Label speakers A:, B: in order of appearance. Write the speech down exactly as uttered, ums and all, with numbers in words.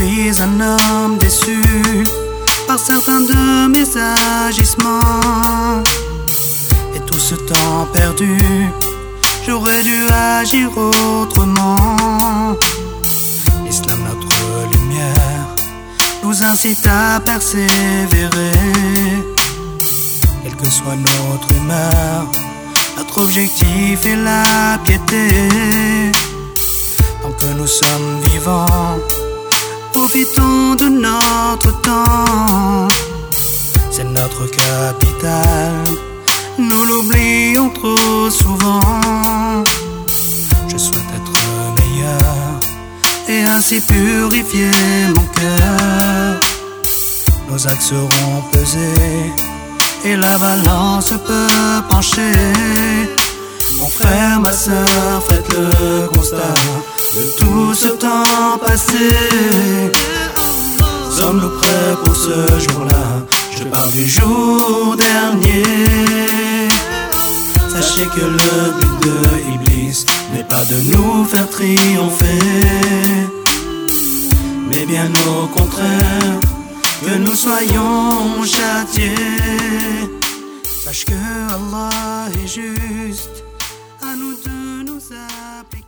A: suis un homme déçu par certains de mes agissements. Et tout ce temps perdu, j'aurais dû agir autrement. L'islam, notre lumière, nous incite à persévérer. Quelle que soit notre humeur, notre objectif est la piété. Tant que nous sommes vivants, profitons de notre temps. C'est notre capital, nous l'oublions trop souvent. Je souhaite être meilleur et ainsi purifier mon cœur. Nos actes seront pesés et la balance peut pencher. Mon frère, ma soeur, faites le constat de tout ce temps passé. Sommes-nous prêts pour ce jour-là? Je parle du jour dernier. Sachez que le but de Iblis n'est pas de nous faire triompher, mais bien au contraire, que nous soyons châtiés. Sache que Allah est juste, à nous de nous appliquer.